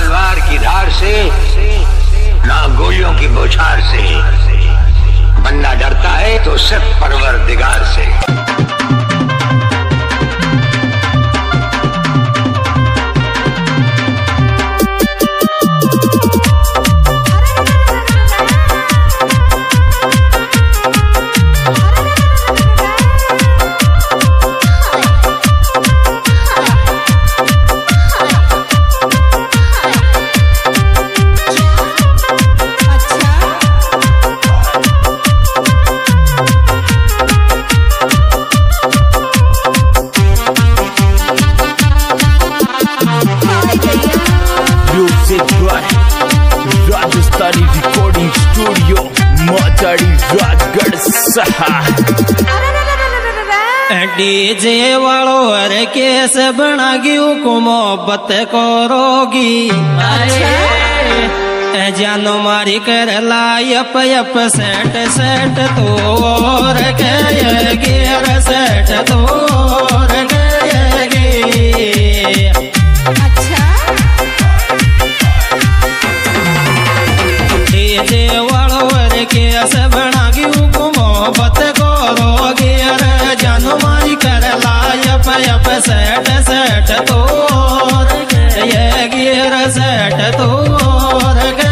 तलवार की धार से, ना गोलियों की बौछार से। बंदा डरता है तो सिर्फ परवरदिगार से। राजस्थानी रिकॉर्डिंग स्टूडियो माचाड़ी राजगढ़ सहा। डीजे वालो हर केस बना गयू को मोहब्बत को रोगी। जानो मारी कर लायप यप सेट सेट तोर गए गिर सेट तोर गए। डीजे वालो हर केस बना गयू को मोहब्बत को रोगी। जानो मारी कर लायप यप सेट सेट तोर गए गिर सेट तोर गए।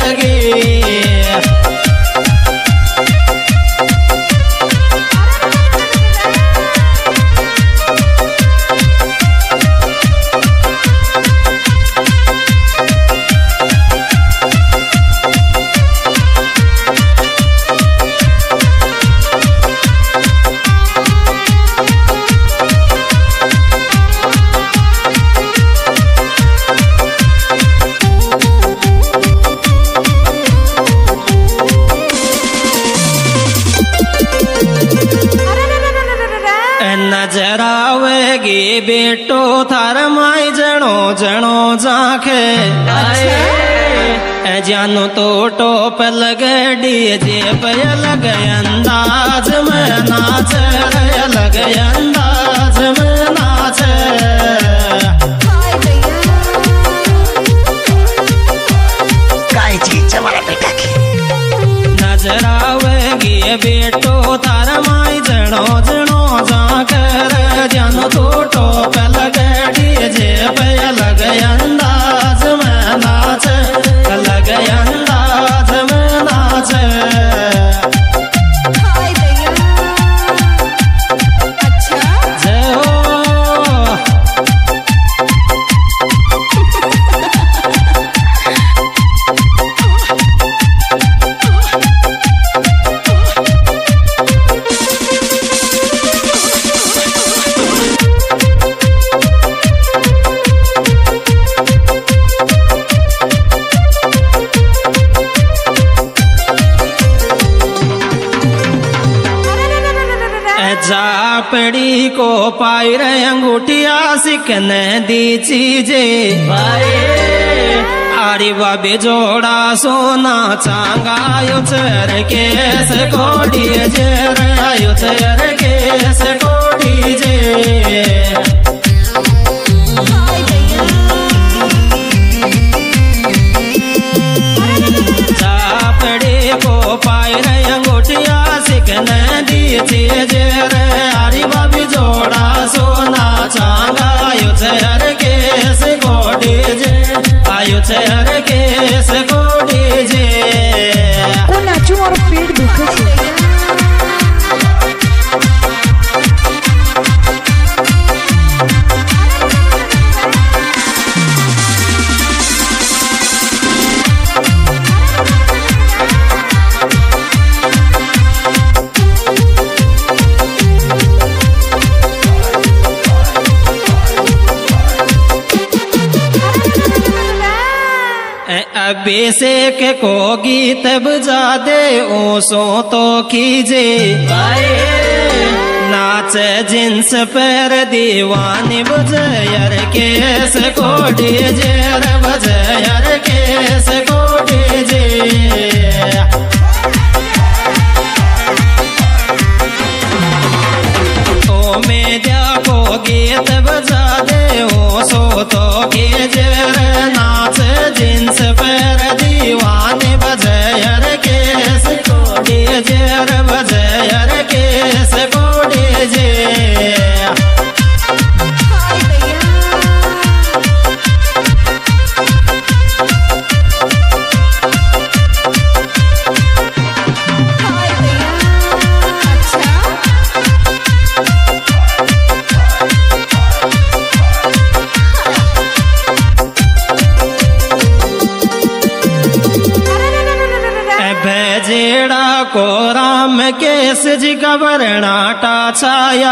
नजर आवेगी बेटो थार माई जनो जनो जाखे। जानो तो टोप लगे डीजे पे लगे अंदाज में नाच लगे अंदाज में नाच। काय चीज हमारा बेटा की नजर आवेगी बेटो थार माई जनो जनो जाकर। जानो तो टोप लगे डीजे पे लगे अंदाज में नाच लगे अंदाज में नाच। जय हो जापड़ी को पाई रे अंगूठिया सिकने दी चीजे। आरी बाबे जोड़ा सोना चांगा यो चर केस कोड़ी जे आयो चर केस कोड़ी जे। जापड़ी को पाई रे अंगूठिया सिकने दी चीजे। आरी बाबी जोड़ा सोना चांगा आयो चर केस कोड़ी जे आयो चर केस कोड़ी जे। को नाचू और पेट दुखे छे। अभिषेक को गीत बजा दे ओ सो तो कीजे। नाच जिन्स पर दीवानी बजयर केस कोड़ी जे बजयर केस कोड़ी जे। ओ मेरा को गीत बजा दे ओ सो तो कीजे नाच को राम केस जी का वर्णाटा छाया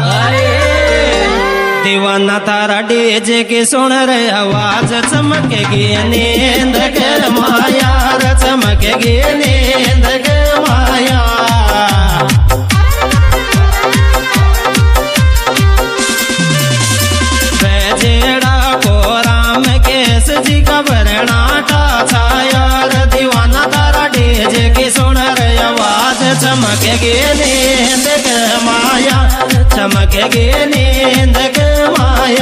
दीवाना तारा डीजे की सुन रे आवाज चमकेगी नींद के माया रे चमकेगी नींद के माया बेजेड़ा को राम केस जी का वर्णाटा छाया रे दीवाना तारा डीजे की सुन रे आवाज चमकेगी नींद के माया चमकेगी नींद के माया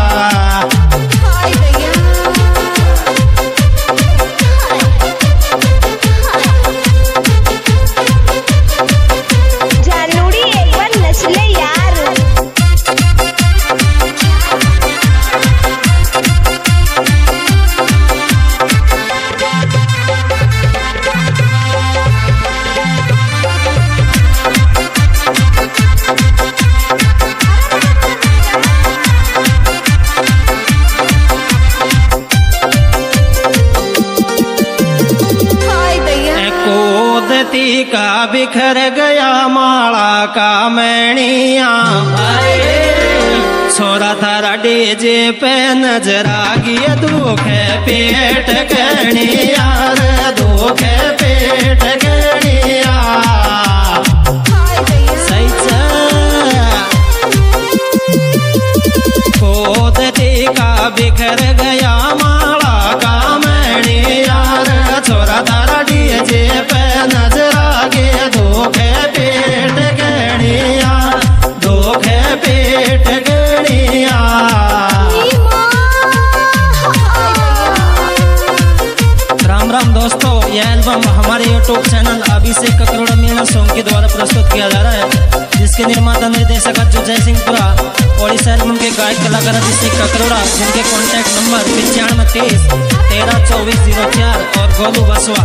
जानूड़ी एक बार नचले यार का बिखर गया माला का मैणिया छोरा थारा डीजे पे नजर आ गया दुख पेट गणिया दुख पेट गणिया कोदती का बिखर गया माला का मैणिया छोरा थारा डीजे पे नजर आ गया दुख पेट गणिया दुख पेट गणिया राम राम दोस्तों, यह एल्बम हमारे YouTube channel Abhishek Kakroda Meena song के द्वारा प्रस्तुत किया जा रहा है, जिसके निर्माता निर्देशक जो जयसिंहपुरा और इस एल्बम के गायक कलाकार अभिषेक ककरोड़ा, जिनके कॉन्टैक्ट नंबर 9523 132404 और गोलू बसवा।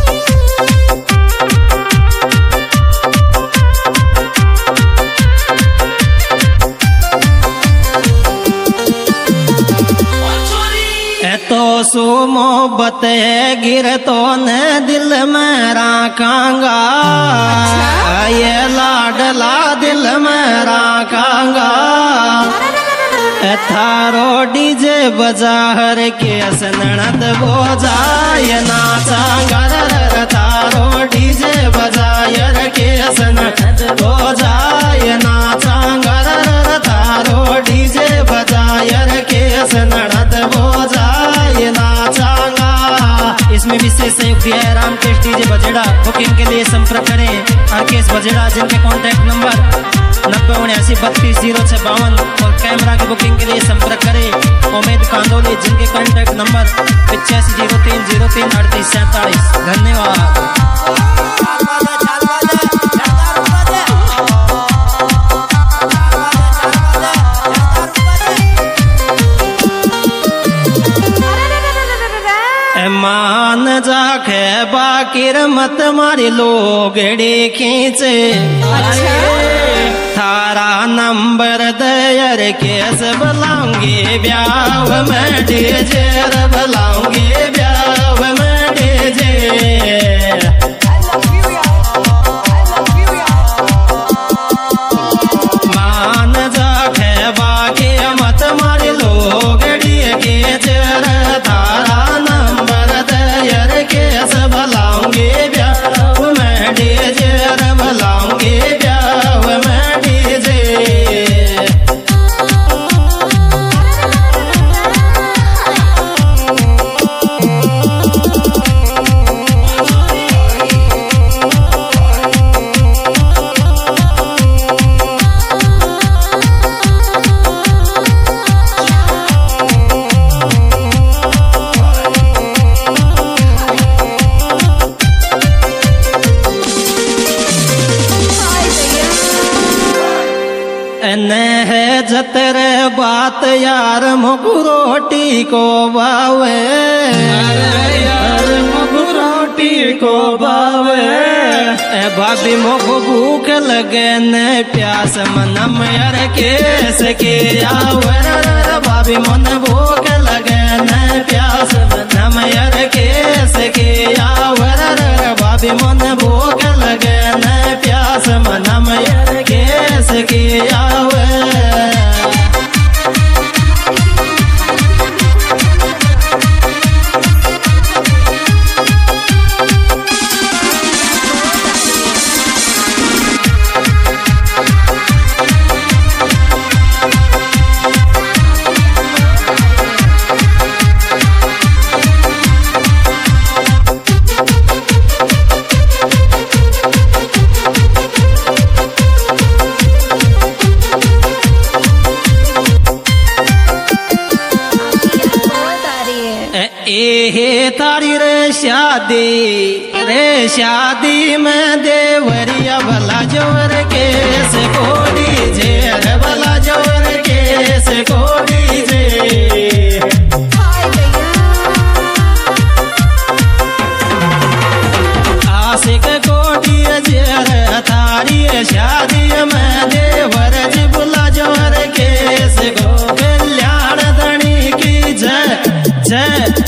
तो सो मोहब्बत गिर तो न दिल में रखांगा, ये लाडला दिल में रखांगा, थारो डीजे बजा हर के ननद बोजाय नाचांगा, थारो डीजे बजा हर के ननद बोजाय नाचांगा, थारो डीजे बजा हर के ननद बोजाय नाचांगा। इसमें विशेष सहयोग दिया है रामकेश डीजे बजेड़ा। बुकिंग के लिए संपर्क करें आरकेश बजेड़ा, जिनके कॉन्टैक्ट नंबर 9079320652 और कैमरा की बुकिंग के लिए संपर्क करें उमेद कांदोली, जिनके कॉन्टैक्ट नंबर 8503033847। धन्यवाद। मान जाके बाकिर मत मारी लोगड़ी खींचे, थारा नंबर दयर केस बुलाऊंगी ब्याह में डीजे, बुलाऊंगी ब्याह में डीजे। मान जाके बाकी मत मारी लोगड़ी खींचे, थारा केस बुलाऊंगी ब्याह में डीजे, बुलाऊंगी ब्याह में डीजे। है जतर बात यार मुख रोटी को बावे, यार मुख रोटी को बावे, भाभी मुख भूख लगे न प्यास मनम यार केस के आवर, भाभी मन भूख लगे न प्यास मनम यार केस के आवर, भाभी मन भूख लगे ए तारी रे शादी में देवरिया भला जोर के से को डीजे रे भला जोर के से को डीजे आशिक को डीजे रे तारी शादी में देवर जी भला जोर के से को कल्याण धनी की जय जय